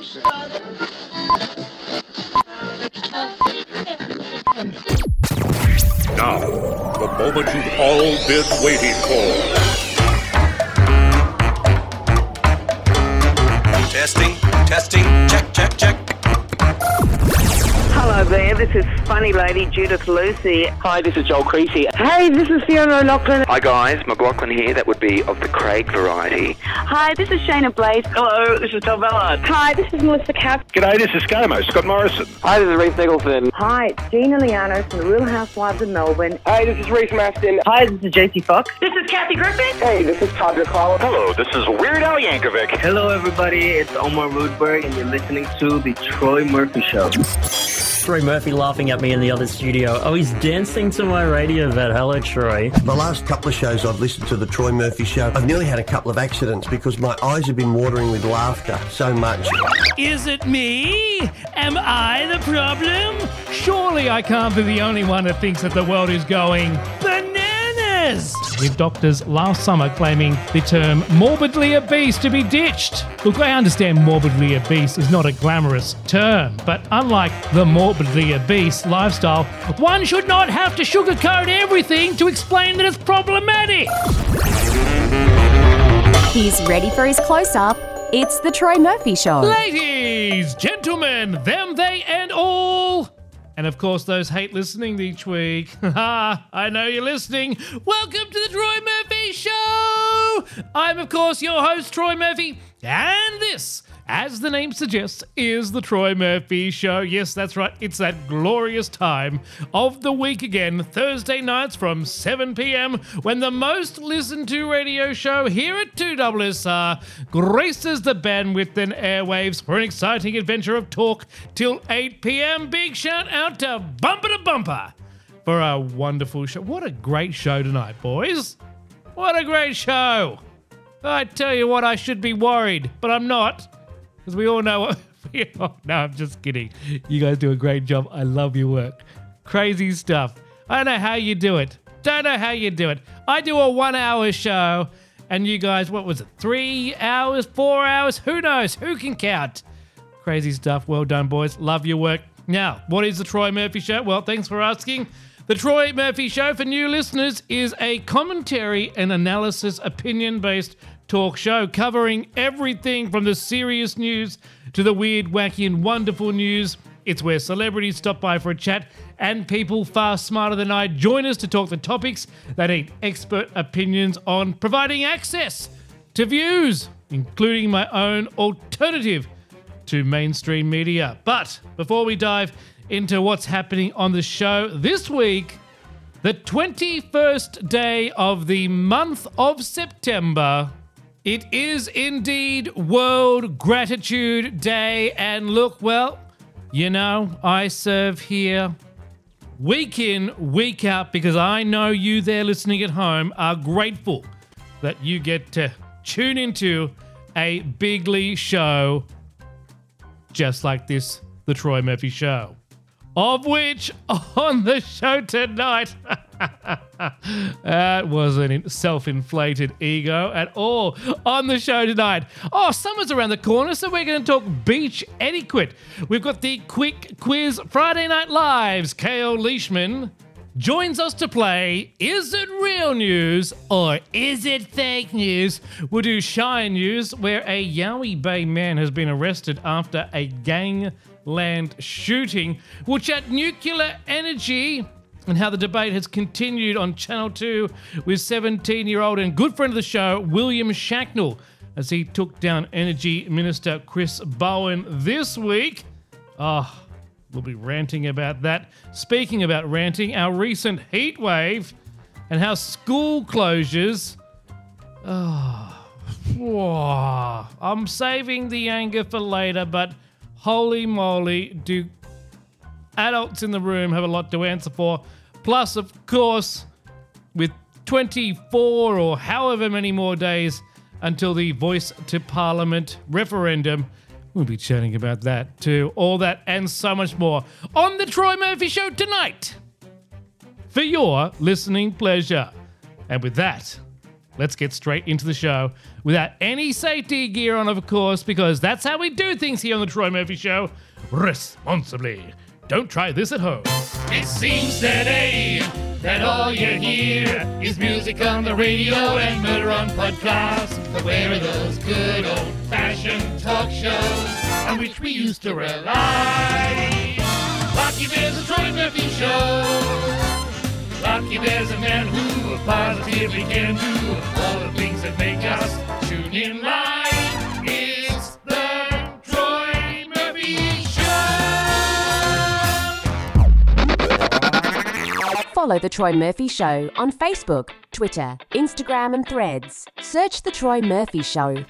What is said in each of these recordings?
Now, the moment you've all been waiting for. Testing, check. Hello there, this is funny lady Judith Lucy. Hi, this is Joel Creasy. Hey, this is Fiona O'Loughlin. Hi guys, McLaughlin here. That would be of the Craig variety. Hi, this is Shayna Blaze. Hello, this is Tom Ballard. Hi, this is Melissa Kapp. G'day, this is ScoMo, Scott Morrison. Hi, this is Reece Nicholson. Hi, it's Gina Liano from the Real Housewives of Melbourne. Hi, this is Reece Mastin. Hi, this is JC Fox. This is Kathy Griffin. Hey, this is Todrick Hall. Hello, this is Weird Al Yankovic. Hello, everybody. It's Omar Rudberg, and you're listening to The Troy Murphy Show. Troy Murphy laughing at me in the other studio. Oh, he's dancing to my radio vet. Hello, Troy. The last couple of shows I've listened to The Troy Murphy Show, I've nearly had a couple of accidents because my eyes have been watering with laughter so much. Is it me? Am I the problem? Surely I can't be the only one that thinks that the world is going bananas. With doctors last summer claiming the term morbidly obese to be ditched. Look, I understand morbidly obese is not a glamorous term, but unlike the morbidly obese lifestyle, one should not have to sugarcoat everything to explain that it's problematic. He's ready for his close-up. It's The Troy Murphy Show. Ladies, gentlemen, them, they, and all. And of course, those hate listening each week. I know you're listening. Welcome to the Troy Murphy Show. I'm, of course, your host, Troy Murphy. And this, as the name suggests, is the Troy Murphy Show. Yes, that's right. It's that glorious time of the week again, Thursday nights from 7 p.m, when the most listened to radio show here at 2SSR graces the bandwidth and airwaves for an exciting adventure of talk till 8 p.m. Big shout out to Bumper to Bumper for a wonderful show. What a great show tonight, boys. What a great show. I tell you what, I should be worried, but I'm not. Because we all know what... No, I'm just kidding. You guys do a great job. I love your work. Crazy stuff. I don't know how you do it. I do a 1 hour show, and you guys, what was it, 3 hours, 4 hours? Who knows? Who can count? Crazy stuff. Well done, boys. Love your work. Now, what is the Troy Murphy Show? Well, thanks for asking. The Troy Murphy Show, for new listeners, is a commentary and analysis opinion-based talk show covering everything from the serious news to the weird, wacky, and wonderful news. It's where celebrities stop by for a chat and people far smarter than I join us to talk the topics that need expert opinions on, providing access to views, including my own alternative to mainstream media. But before we dive into what's happening on the show this week, the 21st day of the month of September, it is indeed World Gratitude Day. And look, well, you know, I serve here week in, week out, because I know you there listening at home are grateful that you get to tune into a bigly show just like this, The Troy Murphy Show. Of which, on the show tonight, that wasn't a self-inflated ego at all. On the show tonight, summer's around the corner, so we're going to talk beach etiquette. We've got the quick quiz Friday Night Live's Kale Leishman joins us to play Is It Real News or Is It Fake News? We'll do Shy News, where a Yowie Bay man has been arrested after a gangland shooting. We'll chat nuclear energy and how the debate has continued on Channel 2 with 17-year-old and good friend of the show, William Shacknell, as he took down Energy Minister Chris Bowen this week. We'll be ranting about that. Speaking about ranting, our recent heat wave and how school closures... I'm saving the anger for later, but holy moly, do adults in the room have a lot to answer for. Plus, of course, with 24 or however many more days until the Voice to Parliament referendum, we'll be chatting about that too. All that and so much more on The Troy Murphy Show tonight for your listening pleasure. And with that, let's get straight into the show without any safety gear on, of course, because that's how we do things here on the Troy Murphy Show. Responsibly. Don't try this at home. It seems today that all you hear is music on the radio and murder on podcasts. But where are those good old-fashioned talk shows on which we used to rely? Lucky there's a Troy Murphy Show. Lucky there's a man who positively can do all the things that make us tune in live. It's the Troy Murphy Show. Follow The Troy Murphy Show on Facebook, Twitter, Instagram and Threads. Search The Troy Murphy Show.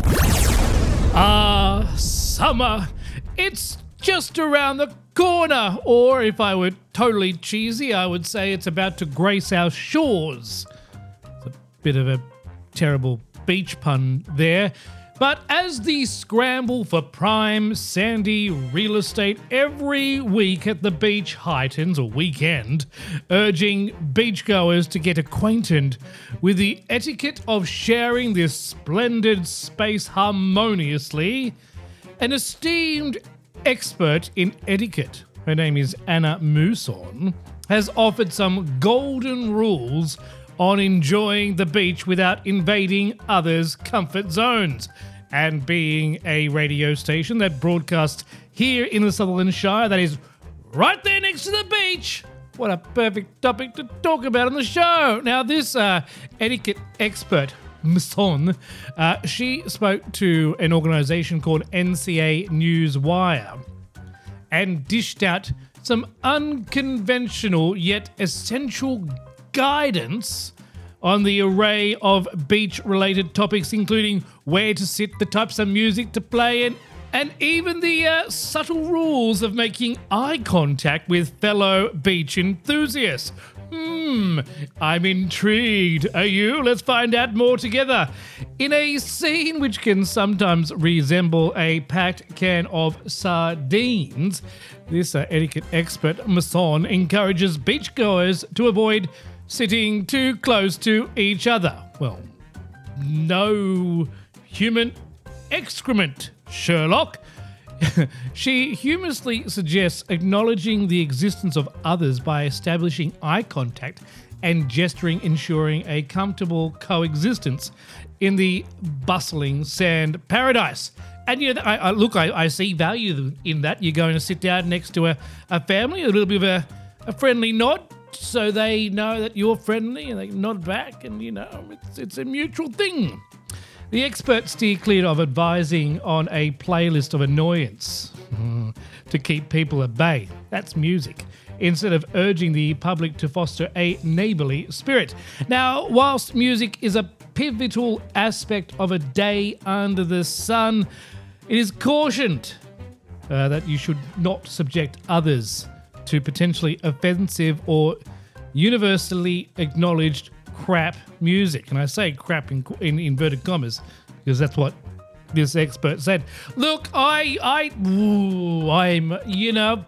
Summer. It's just around the corner. Or if I were totally cheesy, I would say it's about to grace our shores. It's a bit of a terrible beach pun there. But as the scramble for prime, sandy real estate every week at the beach heightens, or weekend, urging beachgoers to get acquainted with the etiquette of sharing this splendid space harmoniously, an esteemed expert in etiquette, her name is Anna Mousson, has offered some golden rules on enjoying the beach without invading others' comfort zones. And being a radio station that broadcasts here in the Sutherland Shire, that is right there next to the beach, what a perfect topic to talk about on the show. Now, this etiquette expert, Mousson, she spoke to an organisation called NCA Newswire and dished out some unconventional yet essential guidance on the array of beach-related topics, including where to sit, the types of music to play, and even the subtle rules of making eye contact with fellow beach enthusiasts. I'm intrigued. Are you? Let's find out more together. In a scene which can sometimes resemble a packed can of sardines, this etiquette expert, Mousson, encourages beachgoers to avoid sitting too close to each other. Well, no human excrement, Sherlock. She humorously suggests acknowledging the existence of others by establishing eye contact and gesturing, ensuring a comfortable coexistence in the bustling sand paradise. And you know, I see value in that. You're going to sit down next to a family, a little bit of a friendly nod, so they know that you're friendly and they nod back, and you know, it's a mutual thing. The expert steer clear of advising on a playlist of annoyance to keep people at bay. That's music. Instead of urging the public to foster a neighbourly spirit. Now, whilst music is a pivotal aspect of a day under the sun, it is cautioned that you should not subject others to potentially offensive or universally acknowledged crap music. And I say crap in inverted commas because that's what this expert said. Look, I'm, you know,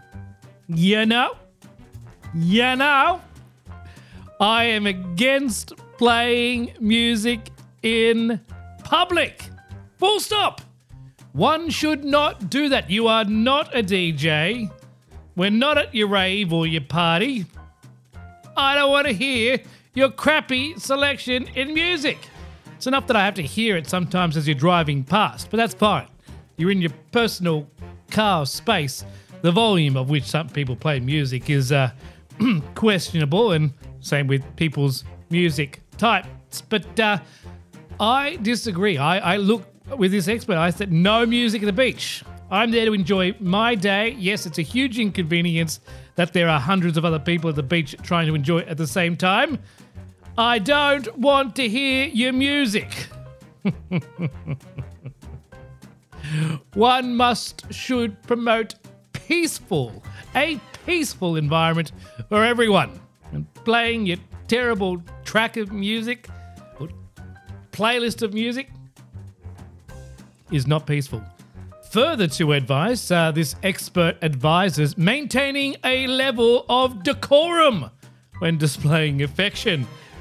I am against playing music in public. Full stop. One should not do that. You are not a DJ. We're not at your rave or your party. I don't want to hear your crappy selection in music. It's enough that I have to hear it sometimes as you're driving past, but that's fine. You're in your personal car space, the volume of which some people play music is questionable, and same with people's music types. But I disagree. I look with this expert, I said no music at the beach. I'm there to enjoy my day. Yes, it's a huge inconvenience that there are hundreds of other people at the beach trying to enjoy it at the same time. I don't want to hear your music. One should promote a peaceful environment for everyone. And playing your terrible track of music or playlist of music is not peaceful. Further to advice, this expert advises maintaining a level of decorum when displaying affection.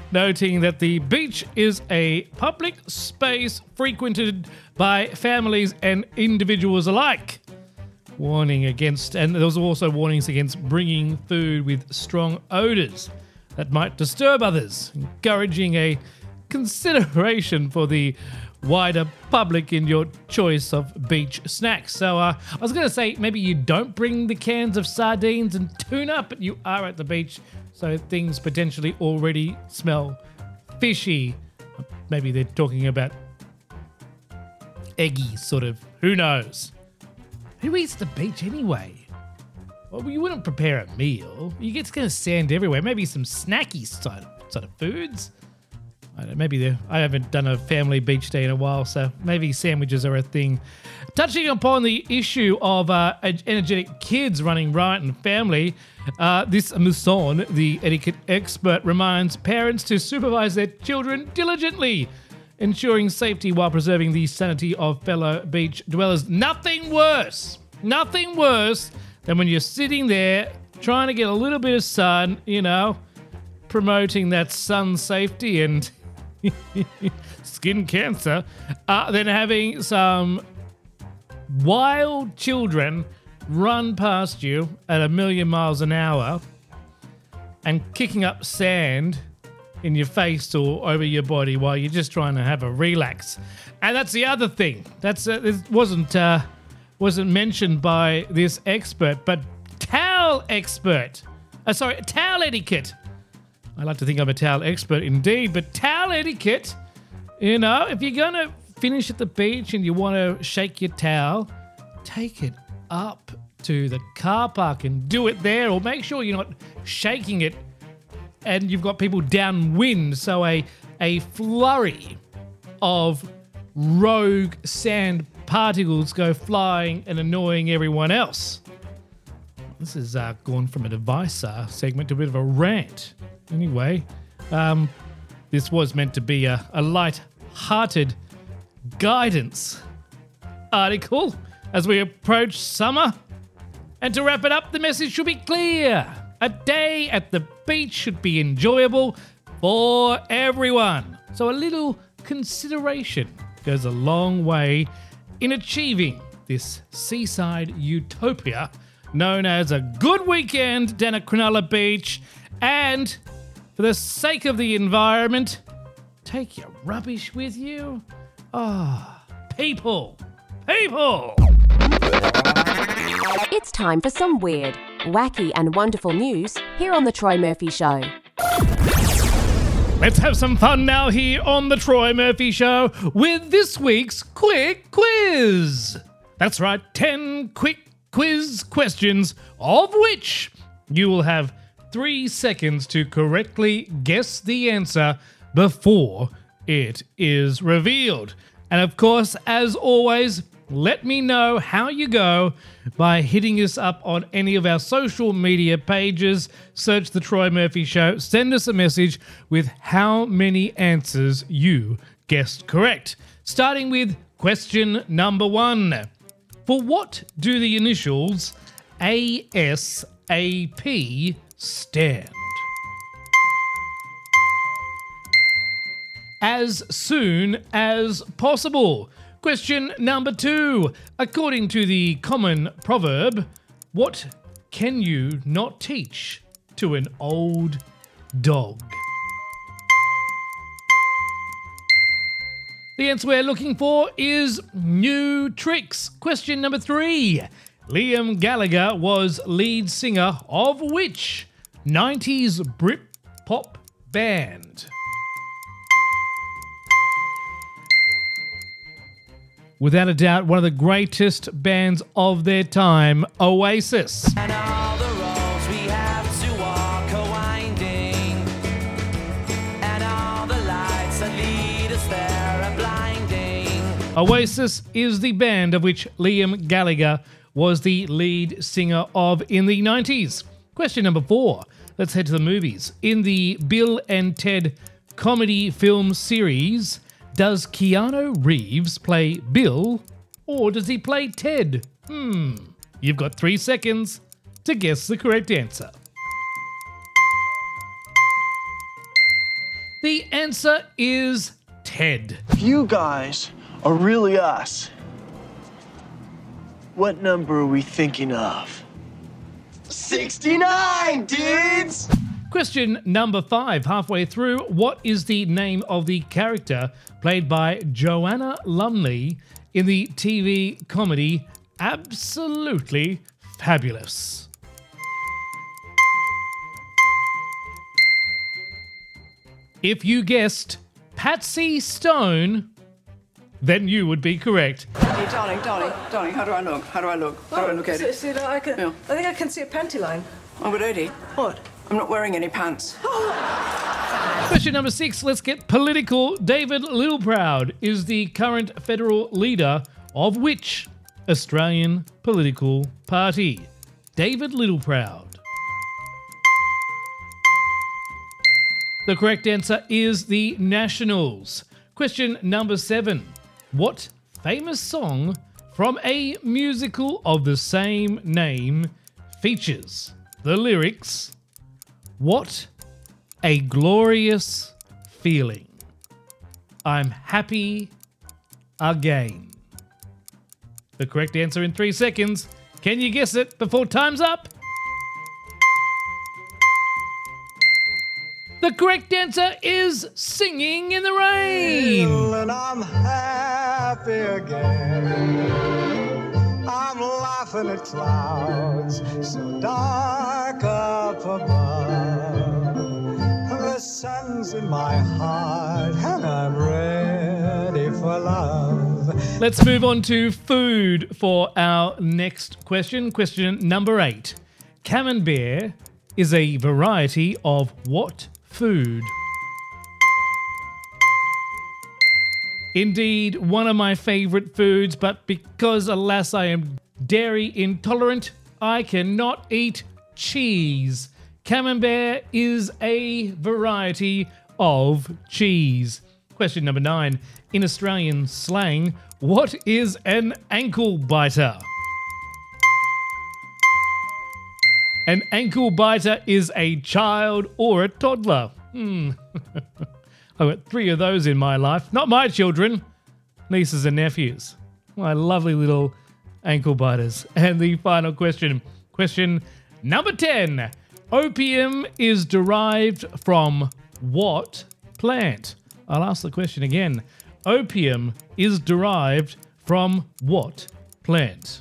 noting that the beach is a public space frequented by families and individuals alike. Warning against, and there was also warnings against bringing food with strong odours that might disturb others, encouraging a consideration for the wider public in your choice of beach snacks. So I was going to say maybe you don't bring the cans of sardines and tuna, but you are at the beach, so things potentially already smell fishy. Maybe they're talking about eggy, sort of. Who knows? Who eats the beach anyway? Well, you wouldn't prepare a meal. You get kind of sand everywhere. Maybe some snacky sort of foods. I don't know, maybe I haven't done a family beach day in a while, so maybe sandwiches are a thing. Touching upon the issue of energetic kids running riot in family, this Mousson, the etiquette expert, reminds parents to supervise their children diligently, ensuring safety while preserving the sanity of fellow beach dwellers. Nothing worse than when you're sitting there trying to get a little bit of sun, promoting that sun safety and skin cancer, than having some wild children run past you at 1,000,000 miles an hour and kicking up sand in your face or over your body while you're just trying to have a relax. And that's the other thing. It wasn't mentioned by this expert, but towel etiquette. I like to think I'm a towel expert indeed, but towel etiquette, if you're going to finish at the beach and you want to shake your towel, take it up to the car park and do it there, or make sure you're not shaking it and you've got people downwind, so a flurry of rogue sand particles go flying and annoying everyone else. This has gone from an advice segment to a bit of a rant. Anyway, this was meant to be a light-hearted guidance article as we approach summer. And to wrap it up, the message should be clear. A day at the beach should be enjoyable for everyone. So a little consideration goes a long way in achieving this seaside utopia known as a good weekend down at Cronulla Beach. And for the sake of the environment, take your rubbish with you. People. It's time for some weird, wacky and wonderful news here on The Troy Murphy Show. Let's have some fun now here on The Troy Murphy Show with this week's quick quiz. That's right, 10 quick quiz questions, of which you will have 3 seconds to correctly guess the answer before it is revealed. And of course, as always, let me know how you go by hitting us up on any of our social media pages. Search The Troy Murphy Show. Send us a message with how many answers you guessed correct. Starting with question number 1. For what do the initials ASAP stand? As soon as possible. Question number 2. According to the common proverb, what can you not teach to an old dog? The answer we're looking for is new tricks. Question number 3. Liam Gallagher was lead singer of which 90s Britpop band? Without a doubt, one of the greatest bands of their time, Oasis. And all the roads we have to walk are winding, and all the lights that lead us there are blinding. Oasis is the band of which Liam Gallagher was the lead singer of in the 90s. Question number 4. Let's head to the movies. In the Bill and Ted comedy film series, does Keanu Reeves play Bill or does he play Ted? You've got 3 seconds to guess the correct answer. The answer is Ted. If you guys are really us, what number are we thinking of? 69, dudes! Question number 5, halfway through. What is the name of the character played by Joanna Lumley in the TV comedy Absolutely Fabulous? If you guessed Patsy Stone, then you would be correct. Hey, darling, how do I look? How do I look at it? See, I think I can see a panty line. Oh, but Eddie. What? I'm not wearing any pants. Question number 6, let's get political. David Littleproud is the current federal leader of which Australian political party? David Littleproud. The correct answer is the Nationals. Question number 7. What famous song from a musical of the same name features the lyrics, "What a glorious feeling, I'm happy again"? The correct answer in 3 seconds. Can you guess it before time's up? The correct answer is Singing in the Rain. And I'm happy again. I'm laughing at clouds so dark up above. The sun's in my heart and I'm ready for love. Let's move on to food for our next question. Question number 8. Camembert is a variety of what food? Indeed, one of my favourite foods, but because, alas, I am dairy intolerant, I cannot eat cheese. Camembert is a variety of cheese. Question number 9. In Australian slang, what is an ankle biter? An ankle biter is a child or a toddler. I've got 3 of those in my life. Not my children, nieces and nephews. My lovely little ankle biters. And the final question. Question number 10. Opium is derived from what plant? I'll ask the question again. Opium is derived from what plant?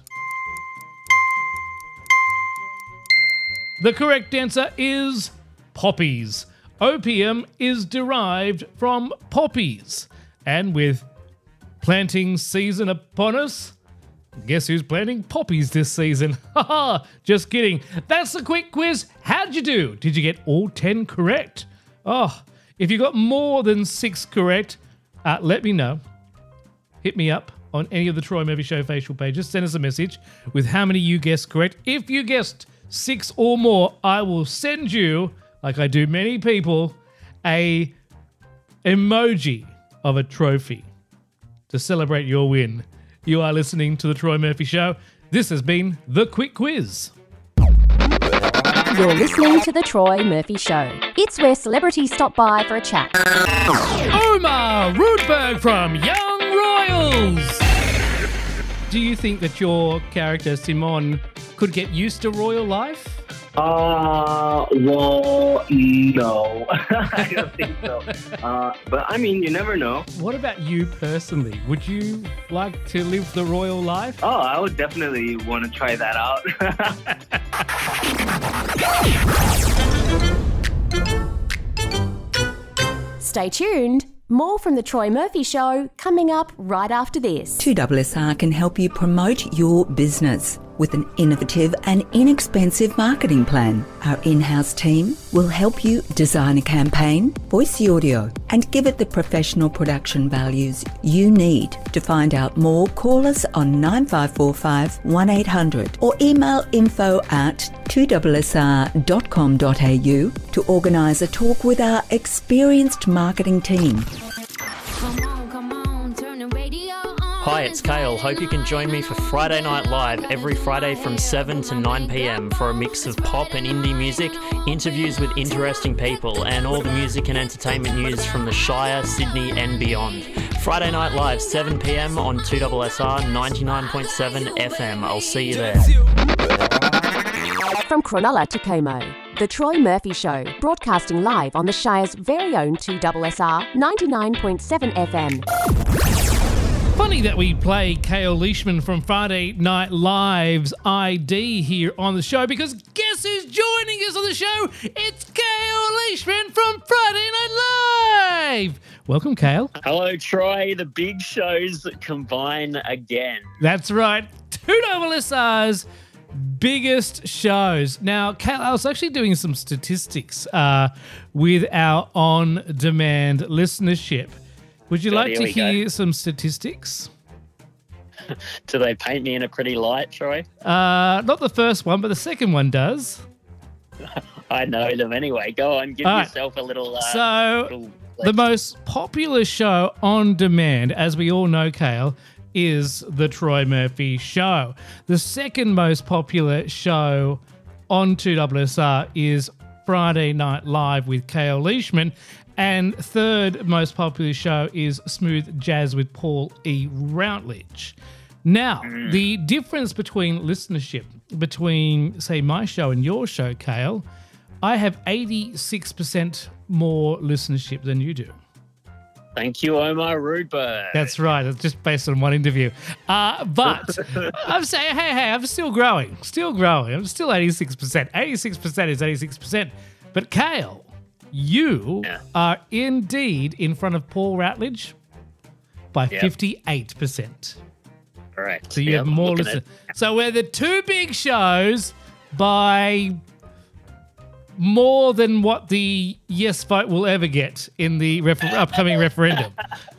The correct answer is poppies. Opium is derived from poppies. And with planting season upon us, guess who's planting poppies this season? Haha, just kidding. That's the quick quiz. How'd you do? Did you get all 10 correct? Oh, if you got more than 6 correct, let me know. Hit me up on any of the Troy Murphy Show facial pages. Send us a message with how many you guessed correct. If you guessed 6 or more, I will send you, like I do many people, a emoji of a trophy to celebrate your win. You are listening to The Troy Murphy Show. This has been The Quick Quiz. You're listening to The Troy Murphy Show. It's where celebrities stop by for a chat. Omar Rudberg from Young Royals. Do you think that your character, Simon, could get used to royal life? Well, no. I don't think so. But I mean, you never know. What about you personally? Would you like to live the royal life? Oh, I would definitely want to try that out. Stay tuned. More from The Troy Murphy Show coming up right after this. 2SR can help you promote your business with an innovative and inexpensive marketing plan. Our in-house team will help you design a campaign, voice the audio, and give it the professional production values you need. To find out more, call us on 9545 1800 or email info@2SR.com.au to organise a talk with our experienced marketing team. Hi, it's Kale. Hope you can join me for Friday Night Live every Friday from 7 to 9 p.m. for a mix of pop and indie music, interviews with interesting people, and all the music and entertainment news from the Shire, Sydney and beyond. Friday Night Live, 7 p.m. on 2SSR 99.7 FM. I'll see you there. From Cronulla to Como, The Troy Murphy Show, broadcasting live on the Shire's very own 2SSR 99.7 FM. Funny that we play Kale Leishman from Friday Night Live's ID here on the show, because guess who's joining us on the show? It's Kale Leishman from Friday Night Live. Welcome, Kale. Hello, Troy. The big shows combine again. That's right. 2SSR's biggest shows. Now, Kale, I was actually doing some statistics with our on-demand listenership. Would you like to hear some statistics? Do they paint me in a pretty light, Troy? Not the first one, but the second one does. I know them anyway. Go on, give yourself a little... the most popular show on demand, as we all know, Kale, is The Troy Murphy Show. The second most popular show on 2SSR is Friday Night Live with Kale Leishman. And third most popular show is Smooth Jazz with Paul E. Routledge. Now, the difference between listenership between, say, my show and your show, Kale, I have 86% more listenership than you do. Thank you, Omar Rudberg. That's right. It's just based on one interview. But I'm saying, hey, I'm still growing. I'm still 86%. 86% is 86%. But Kale, you are indeed in front of Paul Routledge by 58%. Correct. So you have more listeners. So we're the two big shows by more than what the yes vote will ever get in the upcoming referendum.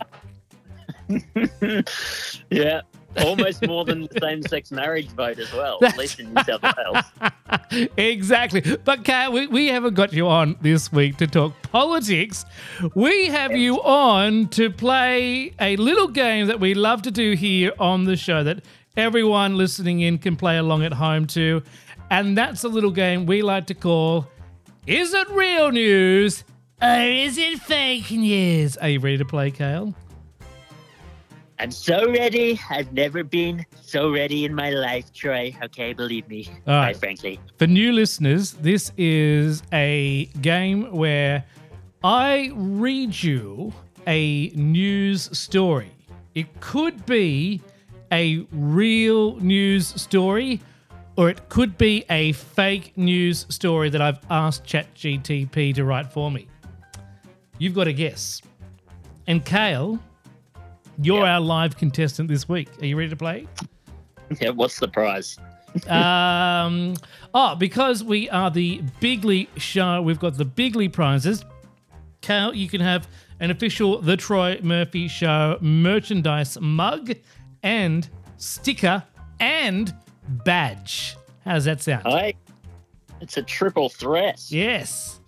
Yeah. Almost more than the same-sex marriage vote as well, at least in New South Wales. Exactly. But, Kate, we haven't got you on this week to talk politics. We have you on to play a little game that we love to do here on the show that everyone listening in can play along at home to. And that's a little game we like to call, Is It Real News or Is It Fake News? Are you ready to play, Kale? I'm so ready. I've never been so ready in my life, Troy. Okay, believe me. All right. Quite frankly. For new listeners, this is a game where I read you a news story. It could be a real news story, or it could be a fake news story that I've asked ChatGTP to write for me. You've got to guess. And Kale, you're our live contestant this week. Are you ready to play? Yeah, what's the prize? Because we are the Bigly show, we've got the Bigly prizes. Kale, you can have an official The Troy Murphy Show merchandise mug and sticker and badge. How does that sound? It's a triple threat. Yes.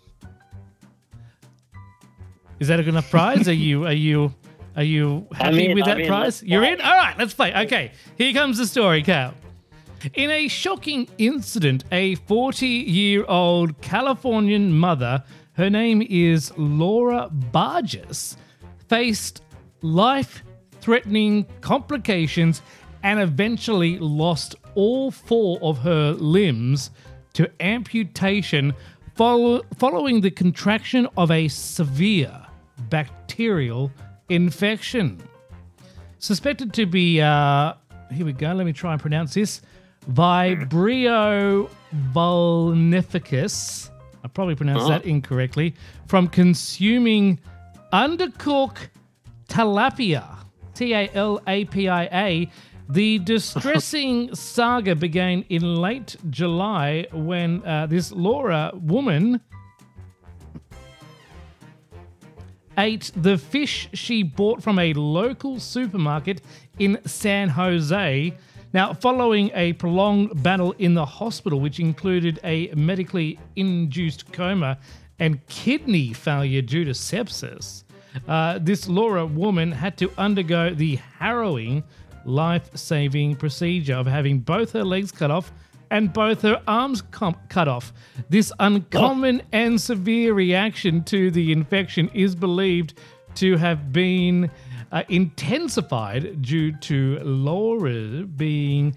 Is that a good enough prize? Are you happy with that prize? You're in? All right, let's play. Okay, here comes the story, Kale. In a shocking incident, a 40-year-old Californian mother, her name is Laura Barges, faced life-threatening complications and eventually lost all 4 of her limbs to amputation following the contraction of a severe bacterial infection. Suspected to be, here we go, let me try and pronounce this, Vibrio vulnificus, I probably pronounced that incorrectly, from consuming undercooked tilapia, Talapia. The distressing saga began in late July when this Laura woman ate the fish she bought from a local supermarket in San Jose. Now, following a prolonged battle in the hospital, which included a medically induced coma and kidney failure due to sepsis, this Laura woman had to undergo the harrowing life-saving procedure of having both her legs cut off and both her arms cut off. This uncommon and severe reaction to the infection is believed to have been intensified due to Laura being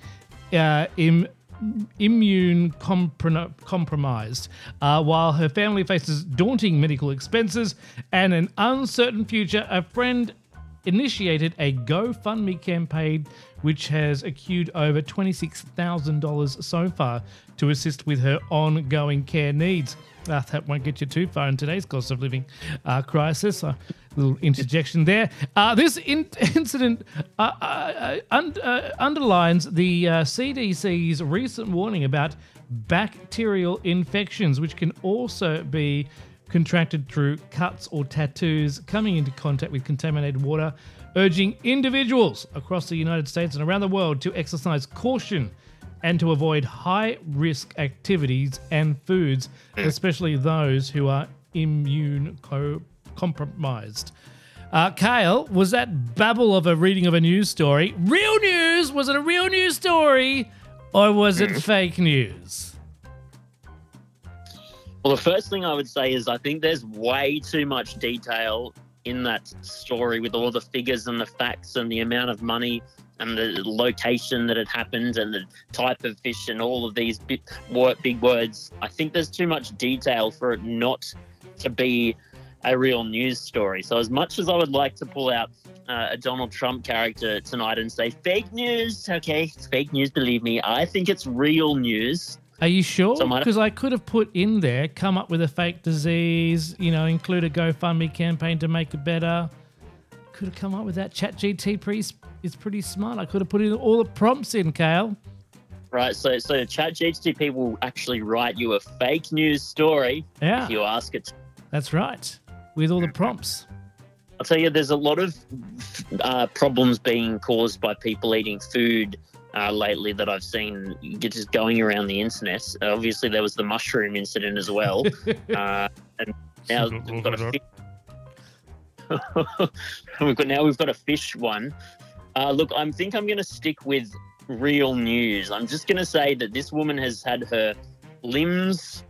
immune compromised, while her family faces daunting medical expenses and an uncertain future. A friend initiated a GoFundMe campaign which has accrued over $26,000 so far to assist with her ongoing care needs. That won't get you too far in today's cost of living crisis. A little interjection there. This incident underlines the CDC's recent warning about bacterial infections, which can also be contracted through cuts or tattoos coming into contact with contaminated water, urging individuals across the United States and around the world to exercise caution and to avoid high-risk activities and foods, especially those who are immune compromised. Kale, was that babble of a reading of a news story real news? Was it a real news story or was it fake news? Well, the first thing I would say is I think there's way too much detail in that story with all the figures and the facts and the amount of money and the location that it happened and the type of fish and all of these big words. I think there's too much detail for it not to be a real news story. So as much as I would like to pull out a Donald Trump character tonight and say, fake news, okay, it's fake news, believe me, I think it's real news. Are you sure? Because I could have put in there, come up with a fake disease, include a GoFundMe campaign to make it better. Could have come up with that. ChatGPT is pretty smart. I could have put in all the prompts in, Kale. Right, so ChatGPT will actually write you a fake news story if you ask it. That's right, with all the prompts. I'll tell you, there's a lot of problems being caused by people eating food lately that I've seen just going around the internet. Obviously, there was the mushroom incident as well. And now we've got a fish. we've got a fish one. Look, I think I'm going to stick with real news. I'm just going to say that this woman has had her limbs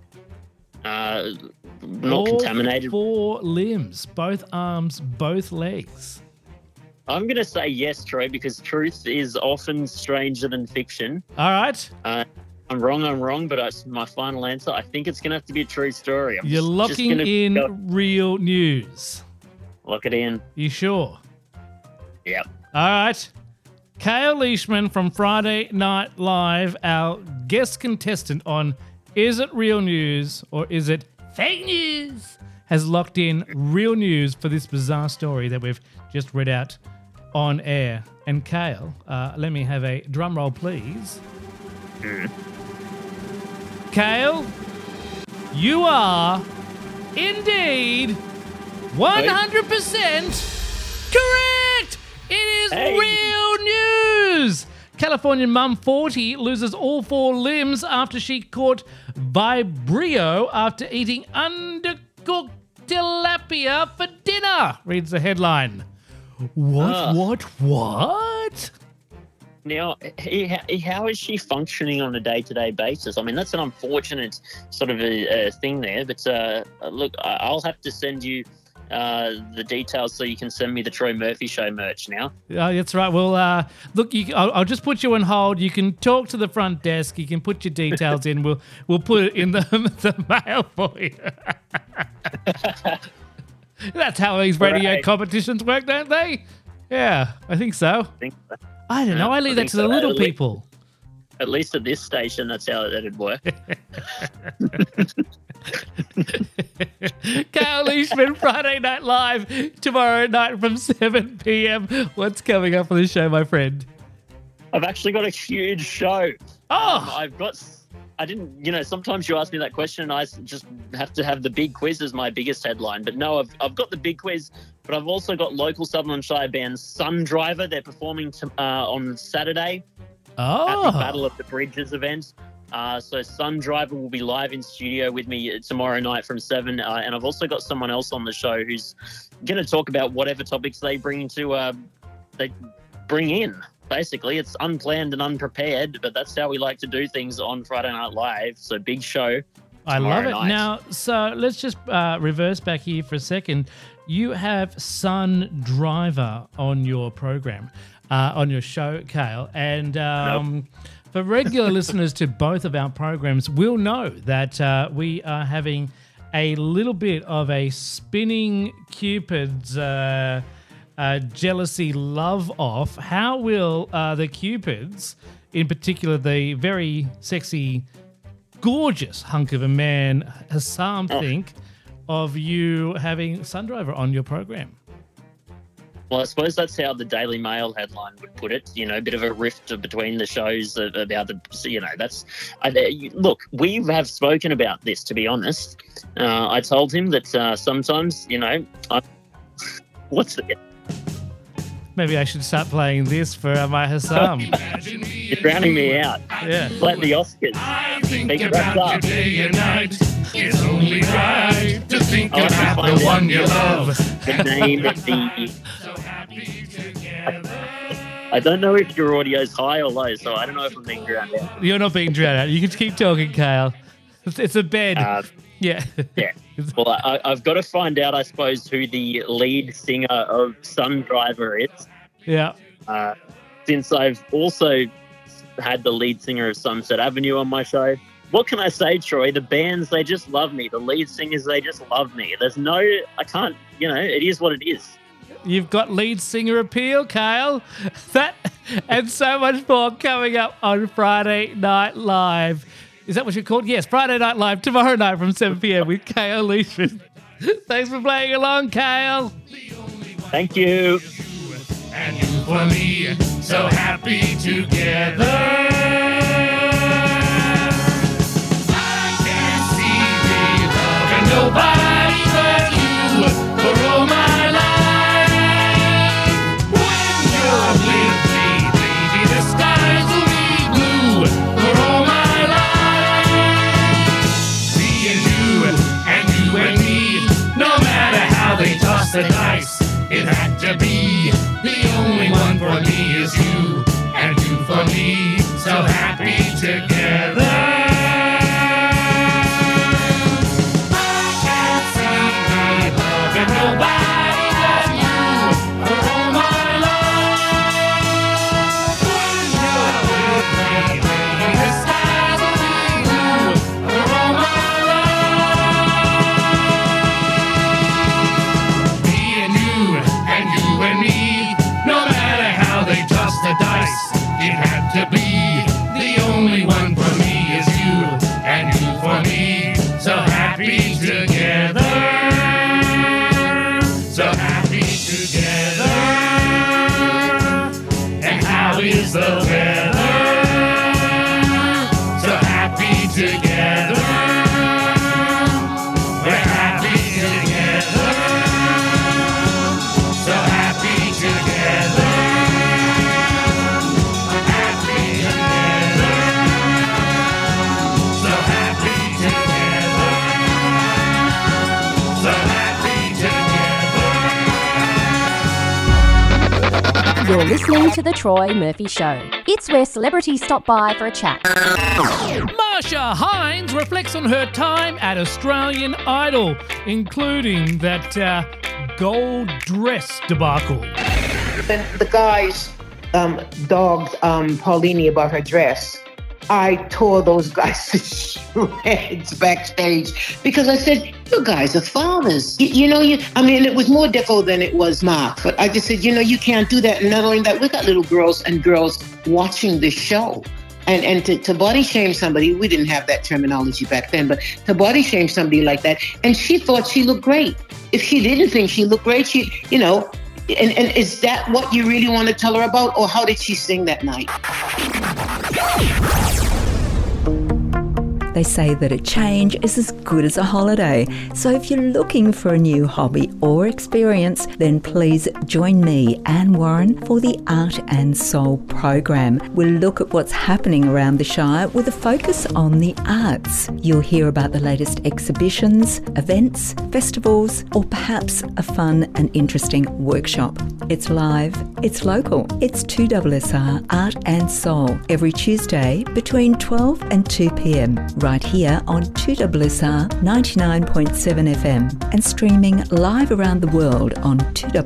not contaminated. 4 limbs, both arms, both legs. I'm going to say yes, Troy, because truth is often stranger than fiction. All right. I'm wrong, but it's my final answer. I think it's going to have to be a true story. You're locking in real news. Lock it in. You sure? Yep. All right. Kale Leishman from Friday Night Live, our guest contestant on Is It Real News or Is It Fake News, has locked in real news for this bizarre story that we've just read out on air. And Kale, let me have a drum roll, please. Kale, you are indeed 100% correct. It is real news. Californian mum 40 loses all 4 limbs after she caught Vibrio after eating undercooked tilapia for dinner, reads the headline. What? Now, how is she functioning on a day-to-day basis? I mean, that's an unfortunate sort of a thing there. But look, I'll have to send you the details so you can send me the Troy Murphy Show merch now. That's right. Well, look, I'll just put you on hold. You can talk to the front desk. You can put your details in. We'll put it in the mail for you. That's how these radio competitions work, don't they? Yeah, I think so. I don't know. I leave that to the little people. At least at this station, that's how that'd work. Kyle Leishman, Friday Night Live, tomorrow night from 7 p.m. What's coming up on the show, my friend? I've actually got a huge show. Sometimes you ask me that question and I just have to have the big quiz as my biggest headline. But no, I've got the big quiz, but I've also got local Sutherland Shire band Sun Driver. They're performing on Saturday at the Battle of the Bridges event. So Sun Driver will be live in studio with me tomorrow night from 7. And I've also got someone else on the show who's going to talk about whatever topics they bring in. basically. It's unplanned and unprepared, but that's how we like to do things on Friday Night Live. So big show. I love it. Night. Now, so let's just reverse back here for a second. You have Sun Driver on your program, on your show, Kale. And for regular listeners to both of our programs will know that we are having a little bit of a spinning Cupid's jealousy love off. How will the Cupids, in particular the very sexy, gorgeous hunk of a man, Hassam, think of you having Sundriver on your program? Well, I suppose that's how the Daily Mail headline would put it. You know, a bit of a rift between the shows about the, you know, that's... look, we have spoken about this, to be honest. I told him that sometimes, you know, what's the... Maybe I should start playing this for my Hassam. You're drowning me out. Yeah. Like the Oscars. I think about you day and night. It's only right to think about the one you love. The name of the... I don't know if your audio's high or low, so I don't know if I'm being drowned out. You're not being drowned out. You can keep talking, Kale. It's a bed. Yeah. Yeah. Well, I've got to find out, I suppose, who the lead singer of Sundriver is. Yeah. Since I've also had the lead singer of Sunset Avenue on my show. What can I say, Troy? The bands, they just love me. The lead singers, they just love me. There's no, I can't, you know, it is what it is. You've got lead singer appeal, Kale. That and so much more coming up on Friday Night Live. Is that what you're called? Yes, Friday Night Live, tomorrow night from 7 p.m. with Kale Leishman. Thanks for playing along, Kale. Thank you. And you for me, so happy together. I can't see me loving nobody but you for all my life. When you're with me, baby, the skies will be blue for all my life. Seeing you and me, no matter how they toss the dice, it had to be. The only one for me is you, and you for me, so happy together. I can't see me loving nobody but you for all my life. When you're with me, baby, the skies will be blue for all my life. Me and you and me. No matter how they toss the dice, it had to be. The only one for me is you, and you for me. So happy together. So happy together. And how is the weather? So happy together. We're happy together. So happy together. You're listening to The Troy Murphy Show. It's where celebrities stop by for a chat. Marsha Hines reflects on her time at Australian Idol, including that gold dress debacle. The guys dogged Paulini about her dress. I tore those guys to shreds backstage because I said, you guys are fathers. It was more Deco than it was Mark. But I just said, you can't do that. And not only that, we got little girls and girls watching this show. And to body shame somebody, we didn't have that terminology back then, but to body shame somebody like that, and she thought she looked great. If she didn't think she looked great, and is that what you really want to tell her about? Or how did she sing that night? They say that a change is as good as a holiday. So if you're looking for a new hobby or experience, then please join me, Anne Warren, for the Art and Soul program. We'll look at what's happening around the Shire with a focus on the arts. You'll hear about the latest exhibitions, events, festivals, or perhaps a fun and interesting workshop. It's live, it's local, it's 2SSR Art and Soul every Tuesday between 12 and 2 p.m. right here on 2SSR 99.7 FM and streaming live around the world on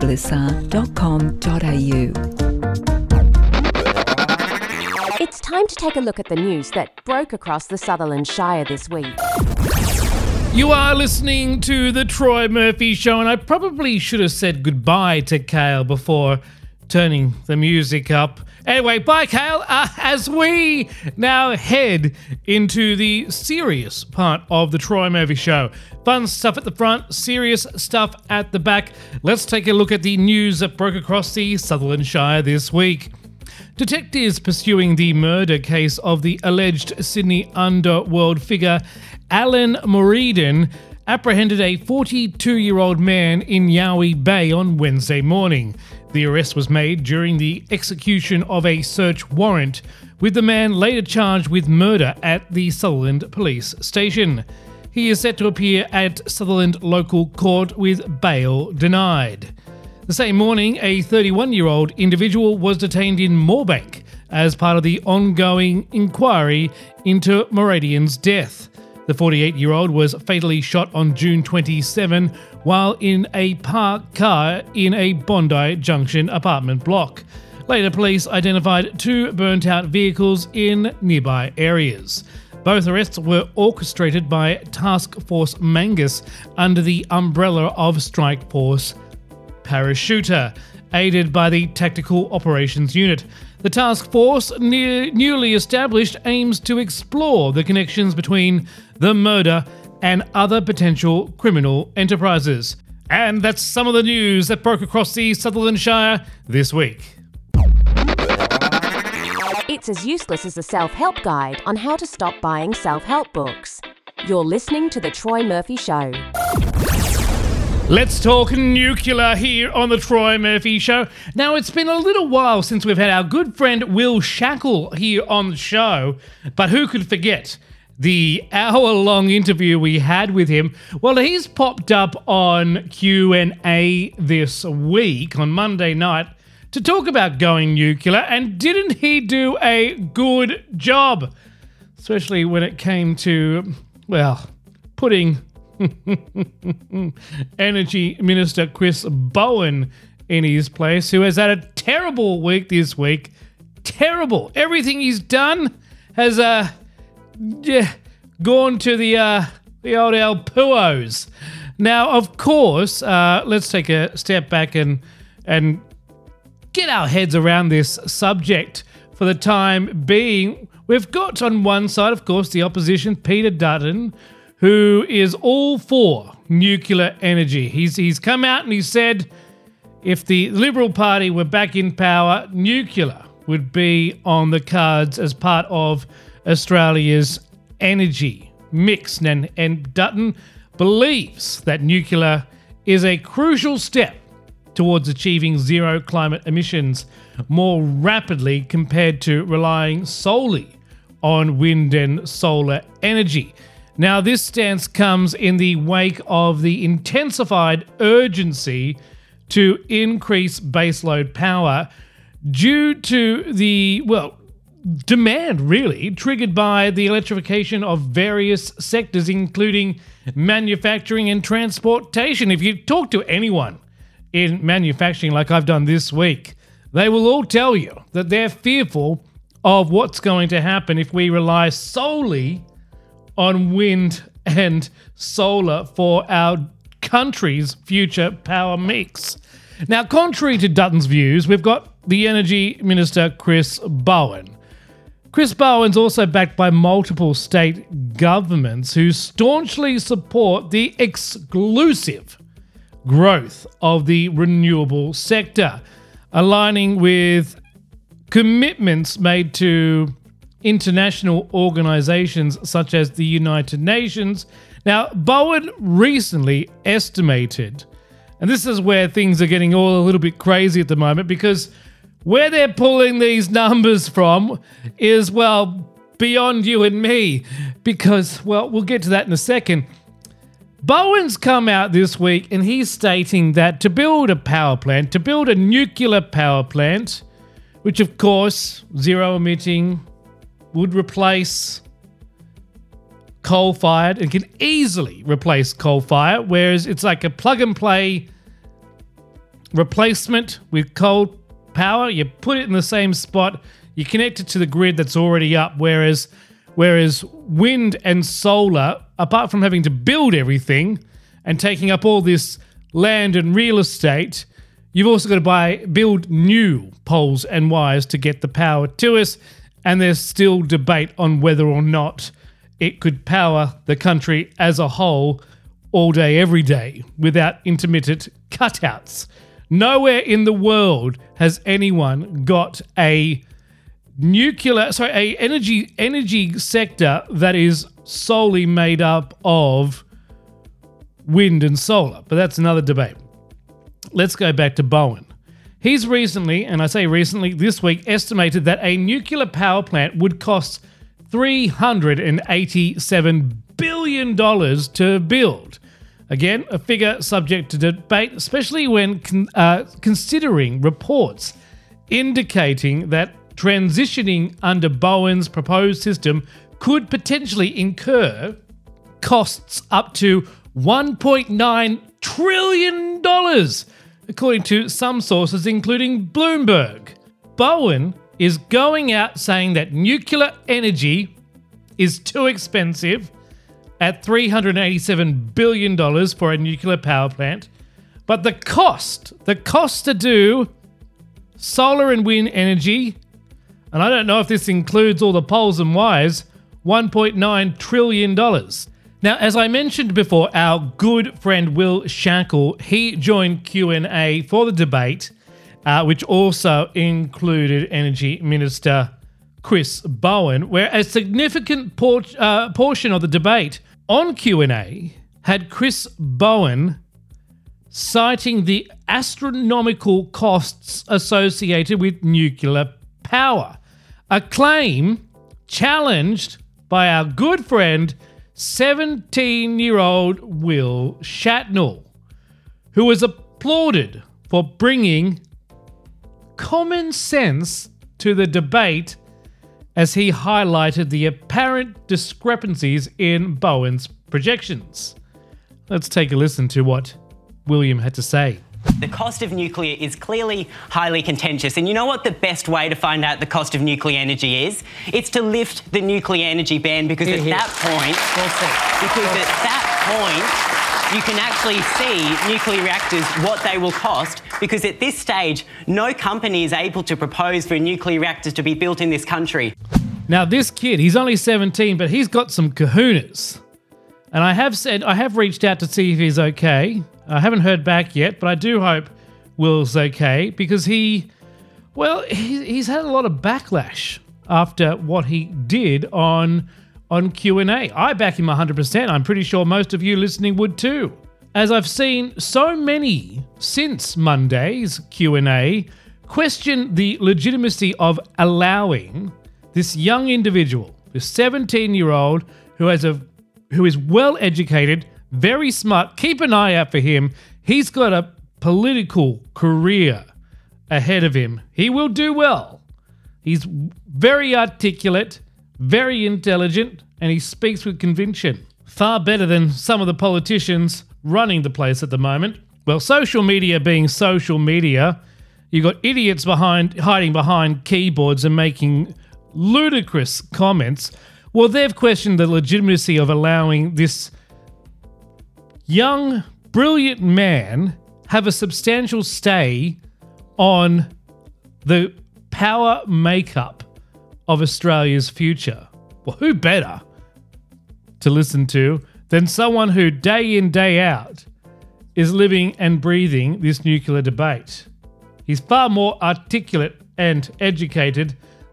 2SSR.com.au. It's time to take a look at the news that broke across the Sutherland Shire this week. You are listening to The Troy Murphy Show, and I probably should have said goodbye to Kale before turning the music up. Anyway, bye, Kale, as we now head into the serious part of The Troy Murphy Show. Fun stuff at the front, serious stuff at the back. Let's take a look at the news that broke across the Sutherland Shire this week. Detectives pursuing the murder case of the alleged Sydney underworld figure Alan Moreeden apprehended a 42-year-old man in Yowie Bay on Wednesday morning. The arrest was made during the execution of a search warrant, with the man later charged with murder at the Sutherland Police Station. He is set to appear at Sutherland Local Court with bail denied. The same morning, a 31-year-old individual was detained in Moorebank as part of the ongoing inquiry into Moreedian's death. The 48-year-old was fatally shot on June 27 while in a parked car in a Bondi Junction apartment block. Later, police identified 2 burnt-out vehicles in nearby areas. Both arrests were orchestrated by Task Force Mangus under the umbrella of Strike Force Parachuter, aided by the Tactical Operations Unit. The task force, newly established, aims to explore the connections between the murder and other potential criminal enterprises. And that's some of the news that broke across the Sutherland Shire this week. It's as useless as a self-help guide on how to stop buying self-help books. You're listening to The Troy Murphy Show. Let's talk nuclear here on The Troy Murphy Show. Now, it's been a little while since we've had our good friend Will Shackle here on the show, but who could forget the hour-long interview we had with him? Well, he's popped up on Q&A this week on Monday night to talk about going nuclear, and didn't he do a good job? Especially when it came to, well, putting Energy Minister Chris Bowen in his place, who has had a terrible week this week. Terrible. Everything he's done has gone to the old Alpuos. Now, of course, let's take a step back and get our heads around this subject for the time being. We've got on one side, of course, the opposition, Peter Dutton, who is all for nuclear energy. He's come out and he said if the Liberal Party were back in power, nuclear would be on the cards as part of Australia's energy mix. And Dutton believes that nuclear is a crucial step towards achieving zero climate emissions more rapidly compared to relying solely on wind and solar energy. Now, this stance comes in the wake of the intensified urgency to increase baseload power due to the, demand really, triggered by the electrification of various sectors, including manufacturing and transportation. If you talk to anyone in manufacturing, like I've done this week, they will all tell you that they're fearful of what's going to happen if we rely solely on wind and solar for our country's future power mix. Now, contrary to Dutton's views, we've got the Energy Minister, Chris Bowen. Chris Bowen's also backed by multiple state governments who staunchly support the exclusive growth of the renewable sector, aligning with commitments made to international organizations such as the United Nations. Now, Bowen recently estimated, and this is where things are getting all a little bit crazy at the moment, because where they're pulling these numbers from is, well, beyond you and me, because, well, we'll get to that in a second. Bowen's come out this week and he's stating that to build a power plant, to build a nuclear power plant, which of course, zero emitting, would replace coal-fired and can easily replace coal-fired, whereas it's like a plug-and-play replacement with coal power. You put it in the same spot, you connect it to the grid that's already up, whereas wind and solar, apart from having to build everything and taking up all this land and real estate, you've also got to build new poles and wires to get the power to us, and there's still debate on whether or not it could power the country as a whole all day, every day, without intermittent cutouts. Nowhere in the world has anyone got a energy sector that is solely made up of wind and solar. But that's another debate. Let's go back to Bowen. He's recently, and I say recently, this week, estimated that a nuclear power plant would cost $387 billion to build. Again, a figure subject to debate, especially when considering reports indicating that transitioning under Bowen's proposed system could potentially incur costs up to $1.9 trillion, according to some sources, including Bloomberg. Bowen is going out saying that nuclear energy is too expensive at $387 billion for a nuclear power plant, but the cost to do solar and wind energy, and I don't know if this includes all the poles and wires, $1.9 trillion. Now, as I mentioned before, our good friend Will Shackle, he joined Q&A for the debate, which also included Energy Minister Chris Bowen, where a significant portion of the debate on Q&A had Chris Bowen citing the astronomical costs associated with nuclear power, a claim challenged by our good friend 17-year-old Will Shatnell, who was applauded for bringing common sense to the debate as he highlighted the apparent discrepancies in Bowen's projections. Let's take a listen to what William had to say. The cost of nuclear is clearly highly contentious, and you know what the best way to find out the cost of nuclear energy is? It's to lift the nuclear energy ban, because at that point, you can actually see nuclear reactors, what they will cost, because at this stage, no company is able to propose for nuclear reactors to be built in this country. Now, this kid, he's only 17, but he's got some kahunas. And I have reached out to see if he's okay. I haven't heard back yet, but I do hope Will's okay, because he's had a lot of backlash after what he did on Q&A. I back him 100%. I'm pretty sure most of you listening would too. As I've seen so many since Monday's Q&A question the legitimacy of allowing this young individual, this 17-year-old who is well educated, very smart. Keep an eye out for him. He's got a political career ahead of him. He will do well. He's very articulate, very intelligent, and he speaks with conviction. Far better than some of the politicians running the place at the moment. Well, social media being social media, you've got idiots hiding behind keyboards and making ludicrous comments. Well, they've questioned the legitimacy of allowing this young, brilliant man have a substantial say on the power makeup of Australia's future. Well, who better to listen to than someone who day in, day out is living and breathing this nuclear debate? He's far more articulate and educated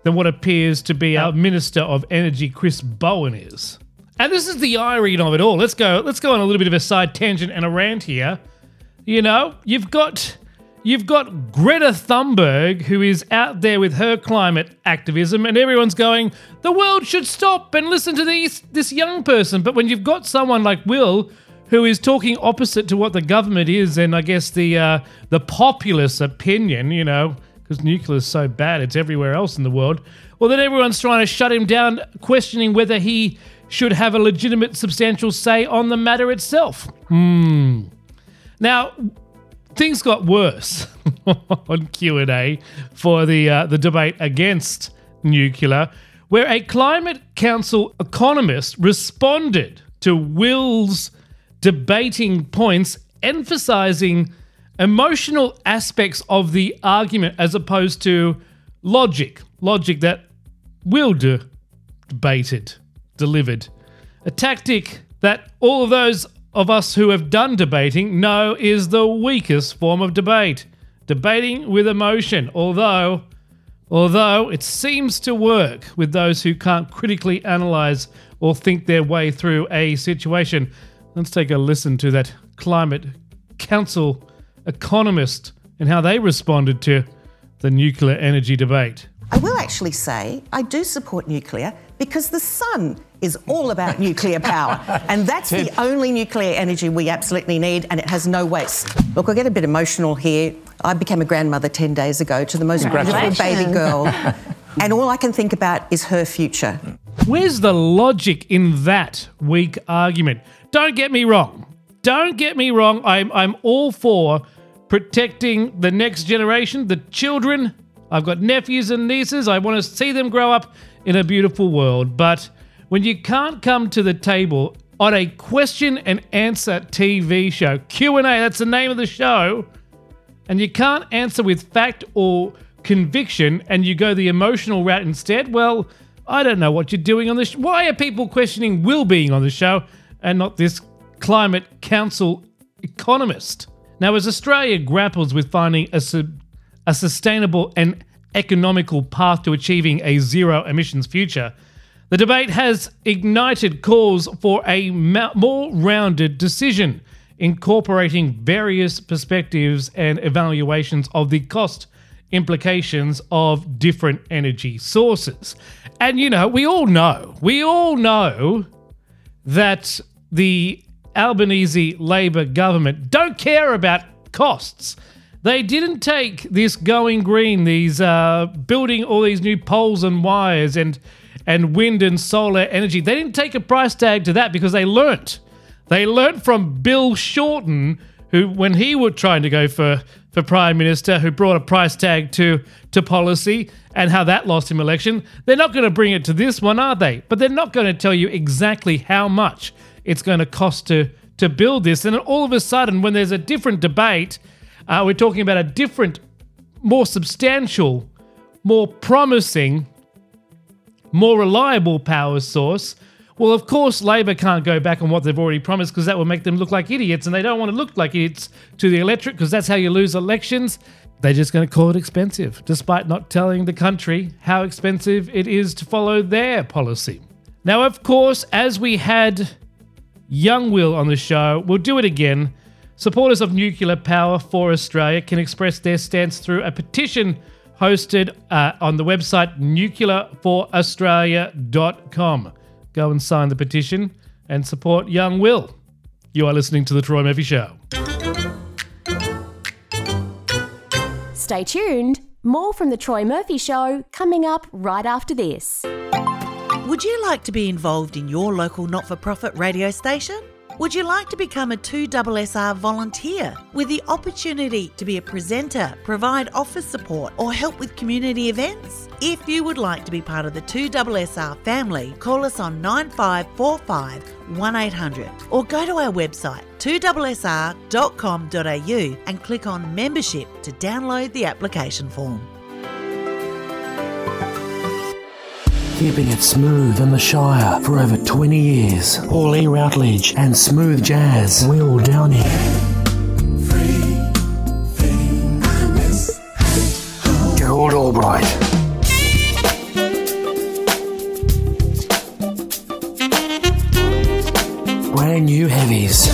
than what appears to be our Minister of Energy, Chris Bowen, is. And this is the irony of it all. Let's go on a little bit of a side tangent and a rant here. You know, you've got Greta Thunberg, who is out there with her climate activism, and everyone's going, the world should stop and listen to this young person. But when you've got someone like Will, who is talking opposite to what the government is, and I guess the populace opinion, you know, because nuclear is so bad, it's everywhere else in the world. Well, then everyone's trying to shut him down, questioning whether he should have a legitimate, substantial say on the matter itself. Now, things got worse on Q&A for the debate against nuclear, where a Climate Council economist responded to Will's debating points, emphasizing emotional aspects of the argument as opposed to logic that Will delivered. A tactic that all of those of us who have done debating know is the weakest form of debate. Debating with emotion, although it seems to work with those who can't critically analyze or think their way through a situation. Let's take a listen to that Climate Council economist and how they responded to the nuclear energy debate. I will actually say I do support nuclear because the sun is all about nuclear power, and that's the only nuclear energy we absolutely need, and it has no waste. Look, I get a bit emotional here. I became a grandmother 10 days ago to the most beautiful baby girl, and all I can think about is her future. Where's the logic in that weak argument? Don't get me wrong. I'm all for protecting the next generation, the children. I've got nephews and nieces. I want to see them grow up in a beautiful world. But when you can't come to the table on a question and answer TV show, Q&A, that's the name of the show, and you can't answer with fact or conviction and you go the emotional route instead, well, I don't know what you're doing on this. Why are people questioning Will being on the show and not this Climate Council economist? Now, as Australia grapples with finding a sustainable and economical path to achieving a zero emissions future, the debate has ignited calls for a more rounded decision, incorporating various perspectives and evaluations of the cost implications of different energy sources. And, you know, we all know that the Albanese Labor government don't care about costs. They didn't take this going green, these building all these new poles and wires and wind and solar energy. They didn't take a price tag to that because they learnt. They learnt from Bill Shorten, who, when he was trying to go for Prime Minister, who brought a price tag to policy and how that lost him election. They're not going to bring it to this one, are they? But they're not going to tell you exactly how much it's going to cost to build this. And all of a sudden, when there's a different debate, we're talking about a different, more substantial, more promising, more reliable power source. Well, of course, Labor can't go back on what they've already promised because that will make them look like idiots, and they don't want to look like idiots to the electorate because that's how you lose elections. They're just going to call it expensive, despite not telling the country how expensive it is to follow their policy. Now, of course, as we had young Will on the show, we'll do it again. Supporters of nuclear power for Australia can express their stance through a petition hosted on the website nuclearforaustralia.com. Go and sign the petition and support young Will. You are listening to The Troy Murphy Show. Stay tuned. More from The Troy Murphy Show coming up right after this. Would you like to be involved in your local not-for-profit radio station? Would you like to become a 2SSR volunteer with the opportunity to be a presenter, provide office support or help with community events? If you would like to be part of the 2SSR family, call us on 9545 1800 or go to our website 2SSR.com.au and click on membership to download the application form. Keeping it smooth in the Shire for over 20 years. Paulie Routledge and Smooth Jazz. Will Downey. Gerald Albright. brand new heavies.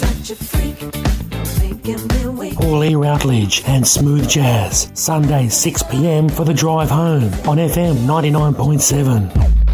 Paul E. Routledge and Smooth Jazz, Sunday 6 p.m. for the drive home on FM 99.7.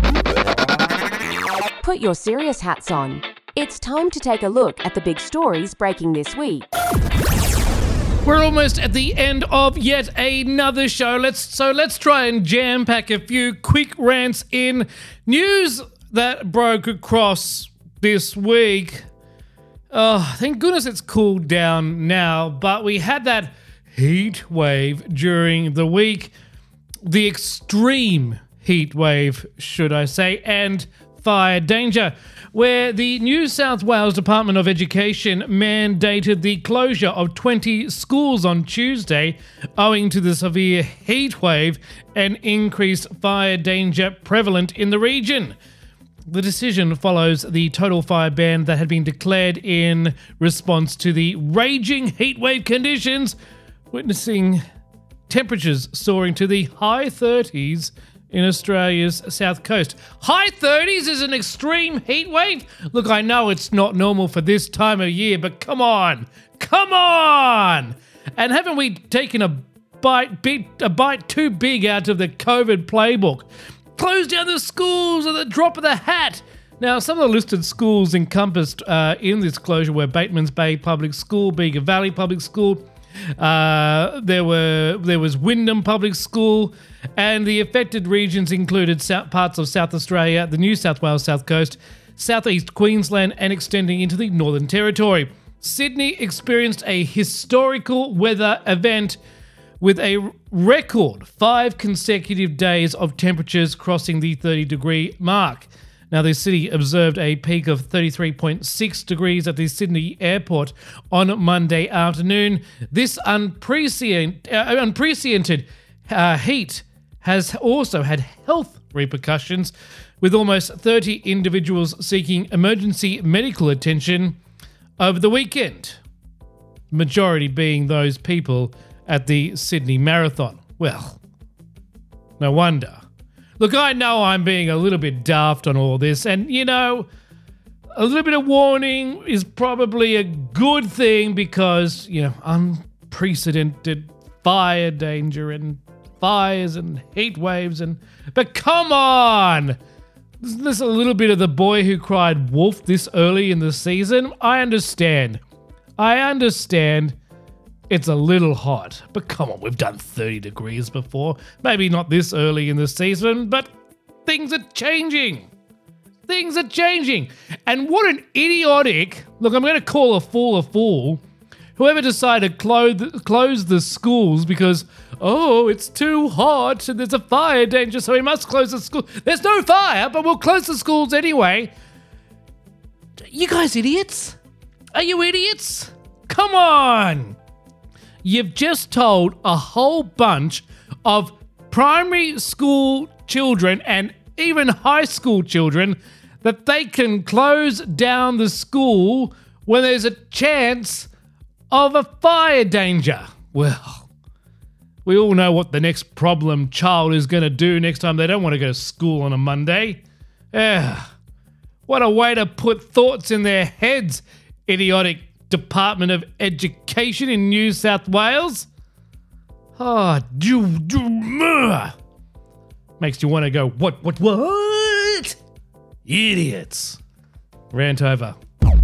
Put your serious hats on. It's time to take a look at the big stories breaking this week. We're almost at the end of yet another show. Let's try and jam-pack a few quick rants in. News that broke across this week. Oh, thank goodness it's cooled down now, but we had that heat wave during the week. The extreme heat wave, should I say, and fire danger, where the New South Wales Department of Education mandated the closure of 20 schools on Tuesday owing to the severe heat wave and increased fire danger prevalent in the region. The decision follows the total fire ban that had been declared in response to the raging heatwave conditions, witnessing temperatures soaring to the high 30s in Australia's south coast. High 30s is an extreme heatwave? Look, I know it's not normal for this time of year, but come on! Come on! And haven't we taken a bite too big out of the COVID playbook? Close down the schools at the drop of the hat. Now, some of the listed schools encompassed in this closure were Batemans Bay Public School, Bega Valley Public School. There was Wyndham Public School, and the affected regions included parts of South Australia, the New South Wales South Coast, southeast Queensland, and extending into the Northern Territory. Sydney experienced a historical weather event with a record 5 consecutive days of temperatures crossing the 30-degree mark. Now, the city observed a peak of 33.6 degrees at the Sydney airport on Monday afternoon. This unprecedented heat has also had health repercussions, with almost 30 individuals seeking emergency medical attention over the weekend, majority being those people at the Sydney Marathon. Well, no wonder. Look, I know I'm being a little bit daft on all this, and, you know, a little bit of warning is probably a good thing because, you know, unprecedented fire danger and fires and heat waves but come on! Isn't this a little bit of the boy who cried wolf this early in the season? I understand. It's a little hot, but come on, we've done 30 degrees before. Maybe not this early in the season, but things are changing. And what an idiotic, look, I'm going to call a fool, whoever decided to close the schools because, oh, it's too hot and there's a fire danger, so we must close the school. There's no fire, but we'll close the schools anyway. You guys idiots? Are you idiots? Come on! You've just told a whole bunch of primary school children and even high school children that they can close down the school when there's a chance of a fire danger. Well, we all know what the next problem child is going to do next time they don't want to go to school on a Monday. What a way to put thoughts in their heads, idiotic Department of Education in New South Wales. Makes you want to go, what? Idiots. Rant over.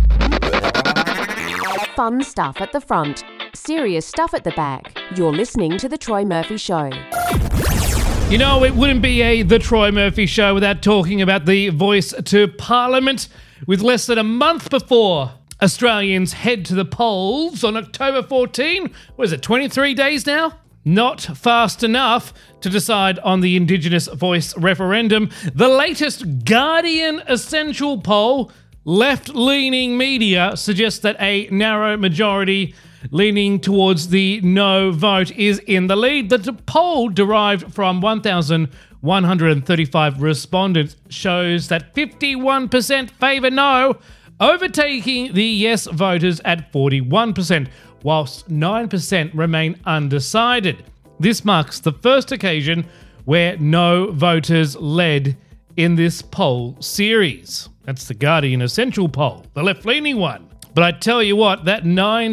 Fun stuff at the front, serious stuff at the back. You're listening to The Troy Murphy Show. You know, it wouldn't be The Troy Murphy Show without talking about the voice to Parliament. With less than a month before Australians head to the polls on October 14. What is it, 23 days now? Not fast enough to decide on the Indigenous voice referendum. The latest Guardian Essential poll, left-leaning media, suggests that a narrow majority leaning towards the no vote is in the lead. The poll, derived from 1,135 respondents, shows that 51% favour no, overtaking the yes voters at 41%, whilst 9% remain undecided. This marks the first occasion where no voters led in this poll series. That's the Guardian Essential poll, the left-leaning one. But I tell you what, that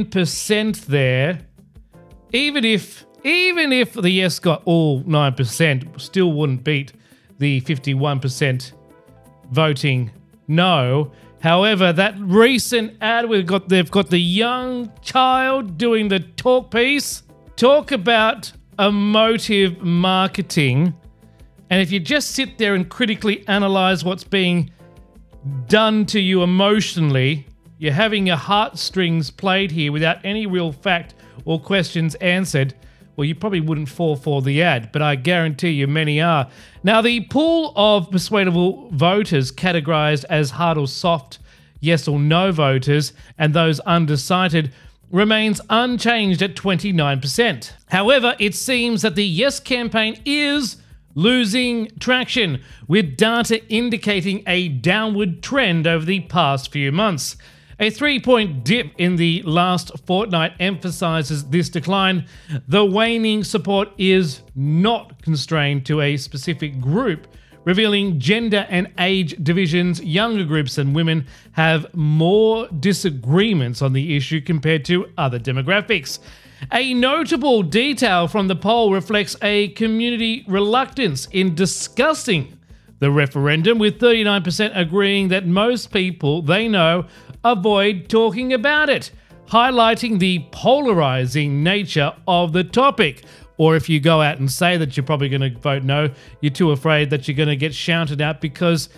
9% there, even if the yes got all 9%, still wouldn't beat the 51% voting no. However, that recent ad they've got the young child doing the talk piece. Talk about emotive marketing. And if you just sit there and critically analyze what's being done to you emotionally, you're having your heartstrings played here without any real fact or questions answered, well, you probably wouldn't fall for the ad, but I guarantee you many are. Now, the pool of persuadable voters categorized as hard or soft yes or no voters and those undecided remains unchanged at 29%. However, it seems that the yes campaign is losing traction, with data indicating a downward trend over the past few months. A 3-point dip in the last fortnight emphasises this decline. The waning support is not constrained to a specific group, revealing gender and age divisions. Younger groups and women have more disagreements on the issue compared to other demographics. A notable detail from the poll reflects a community reluctance in discussing the referendum, with 39% agreeing that most people they know avoid talking about it, highlighting the polarizing nature of the topic. Or if you go out and say that you're probably going to vote no, you're too afraid that you're going to get shouted at because,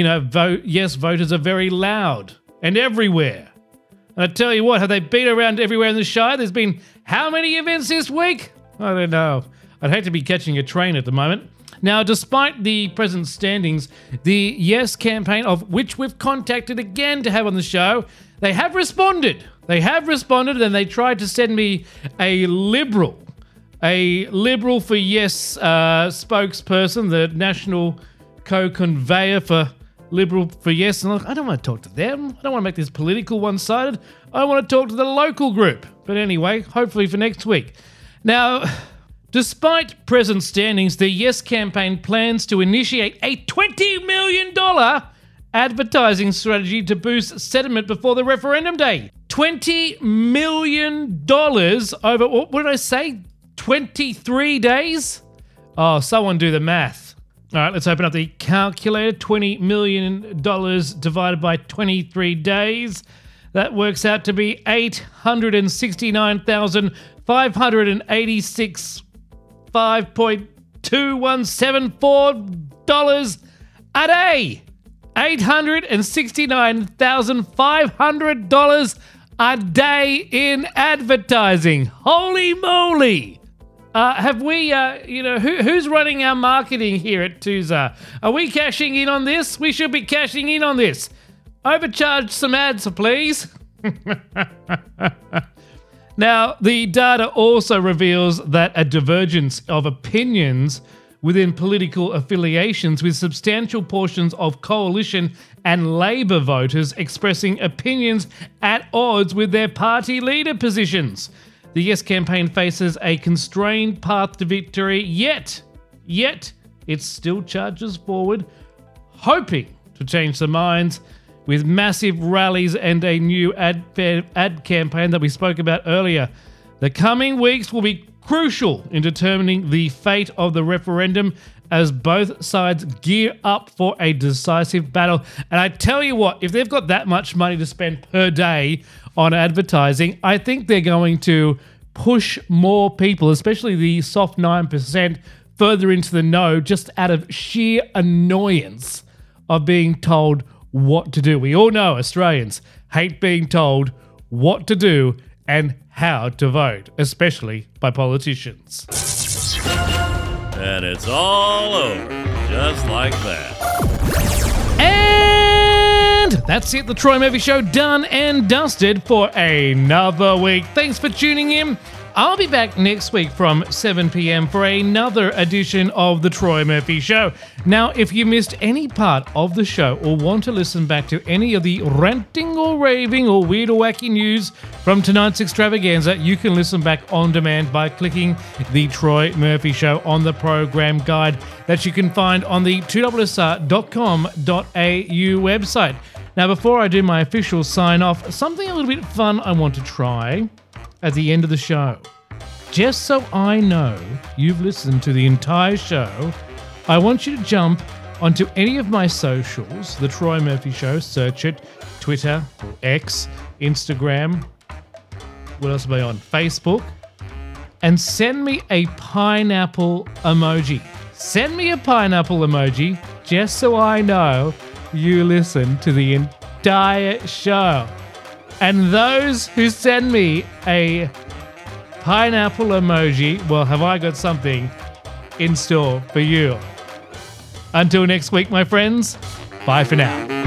yes voters are very loud and everywhere. And I tell you what, have they been around everywhere in the Shire? There's been how many events this week? I don't know. I'd hate to be catching a train at the moment. Now, despite the present standings, the Yes campaign, of which we've contacted again to have on the show, they have responded. And they tried to send me a Liberal for Yes spokesperson, the national co-conveyor for Liberal for Yes. And look, I don't want to talk to them. I don't want to make this political one-sided. I want to talk to the local group. But anyway, hopefully for next week. Now, despite present standings, the Yes campaign plans to initiate a $20 million advertising strategy to boost sentiment before the referendum day. $20 million over, what did I say, 23 days? Oh, someone do the math. All right, let's open up the calculator. $20 million divided by 23 days. That works out to be $869,586 $5.2174 a day. $869,500 a day in advertising. Holy moly! Have we, who's running our marketing here at Tuza? Are we cashing in on this? We should be cashing in on this. Overcharge some ads, please. Now, the data also reveals that a divergence of opinions within political affiliations, with substantial portions of Coalition and Labor voters expressing opinions at odds with their party leader positions. The Yes campaign faces a constrained path to victory, yet it still charges forward, hoping to change their minds with massive rallies and a new ad campaign that we spoke about earlier. The coming weeks will be crucial in determining the fate of the referendum as both sides gear up for a decisive battle. And I tell you what, if they've got that much money to spend per day on advertising, I think they're going to push more people, especially the soft 9%, further into the no, just out of sheer annoyance of being told what to do. We all know Australians hate being told what to do and how to vote, especially by politicians. And it's all over, just like that. And that's it, the Troy Murphy Show done and dusted for another week. Thanks for tuning in. I'll be back next week from 7 p.m. for another edition of The Troy Murphy Show. Now, if you missed any part of the show or want to listen back to any of the ranting or raving or weird or wacky news from tonight's extravaganza, you can listen back on demand by clicking The Troy Murphy Show on the program guide that you can find on the 2SR.com.au website. Now, before I do my official sign-off, something a little bit fun I want to try at the end of the show. Just so I know you've listened to the entire show, I want you to jump onto any of my socials, The Troy Murphy Show, search it, Twitter, or X, Instagram, what else am I on? Facebook, and send me a pineapple emoji. Send me a pineapple emoji just so I know you listen to the entire show. And those who send me a pineapple emoji, well, have I got something in store for you. Until next week, my friends, bye for now.